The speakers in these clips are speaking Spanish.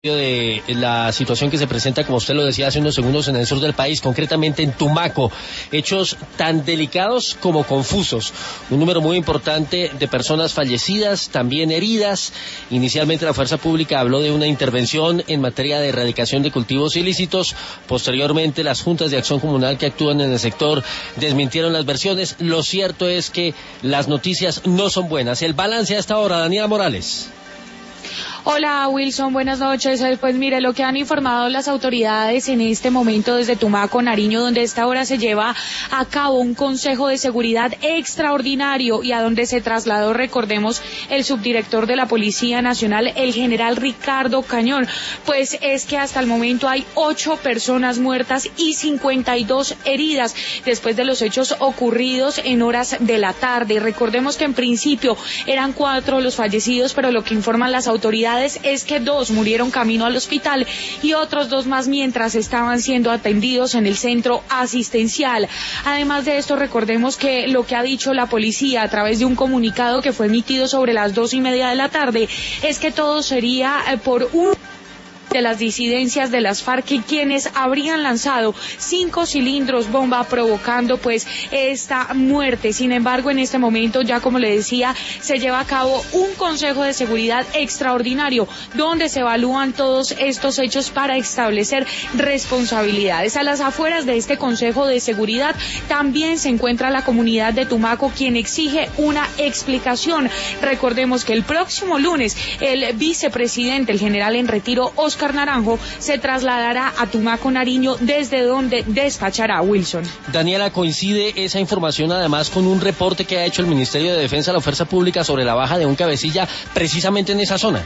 de la situación que se presenta, como usted lo decía hace unos segundos, en el sur del país, concretamente en Tumaco. Hechos tan delicados como confusos. Un número muy importante de personas fallecidas, también heridas. Inicialmente la Fuerza Pública habló de una intervención en materia de erradicación de cultivos ilícitos. Posteriormente las juntas de acción comunal que actúan en el sector desmintieron las versiones. Lo cierto es que las noticias no son buenas. El balance a esta hora, Daniela Morales. Hola Wilson, buenas noches. Pues mire, lo que han informado las autoridades en este momento desde Tumaco, Nariño, donde a esta hora se lleva a cabo un consejo de seguridad extraordinario y a donde se trasladó, recordemos, el subdirector de la Policía Nacional, el general Ricardo Cañón, pues es que hasta el momento hay 8 personas muertas y 52 heridas después de los hechos ocurridos en horas de la tarde. Recordemos que en principio eran 4 los fallecidos, pero lo que informan las autoridades es que 2 murieron camino al hospital y otros 2 más mientras estaban siendo atendidos en el centro asistencial. Además de esto, recordemos que lo que ha dicho la policía a través de un comunicado que fue emitido sobre las 2:30 de la tarde es que todo sería por un de las disidencias de las FARC, y quienes habrían lanzado 5 cilindros bomba provocando pues esta muerte. Sin embargo, en este momento, ya como le decía, se lleva a cabo un consejo de seguridad extraordinario donde se evalúan todos estos hechos para establecer responsabilidades. A las afueras de este consejo de seguridad también se encuentra la comunidad de Tumaco, quien exige una explicación. Recordemos que el próximo lunes el vicepresidente, el general en retiro Óscar Naranjo, se trasladará a Tumaco, Nariño, desde donde despachará. Wilson. Daniela, ¿coincide esa información además con un reporte que ha hecho el Ministerio de Defensa a la Fuerza Pública sobre la baja de un cabecilla precisamente en esa zona?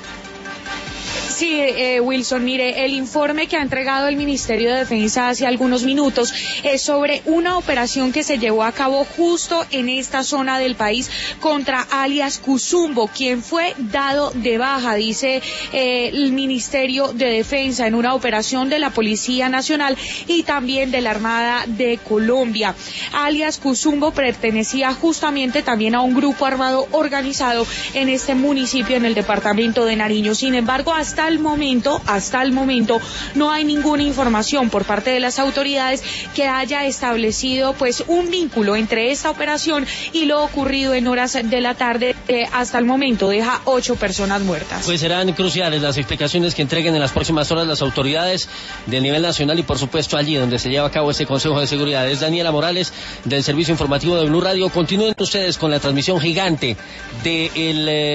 Sí, Wilson, mire, el informe que ha entregado el Ministerio de Defensa hace algunos minutos es sobre una operación que se llevó a cabo justo en esta zona del país contra alias Cuzumbo, quien fue dado de baja, dice el Ministerio de Defensa, en una operación de la Policía Nacional y también de la Armada de Colombia. Alias Cuzumbo pertenecía justamente también a un grupo armado organizado en este municipio, en el departamento de Nariño. Sin embargo, hasta el momento, no hay ninguna información por parte de las autoridades que haya establecido pues un vínculo entre esta operación y lo ocurrido en horas de la tarde, que hasta el momento deja 8 personas muertas. Pues serán cruciales las explicaciones que entreguen en las próximas horas las autoridades del nivel nacional y por supuesto allí donde se lleva a cabo este Consejo de Seguridad. Es Daniela Morales del Servicio Informativo de Blue Radio. Continúen ustedes con la transmisión gigante de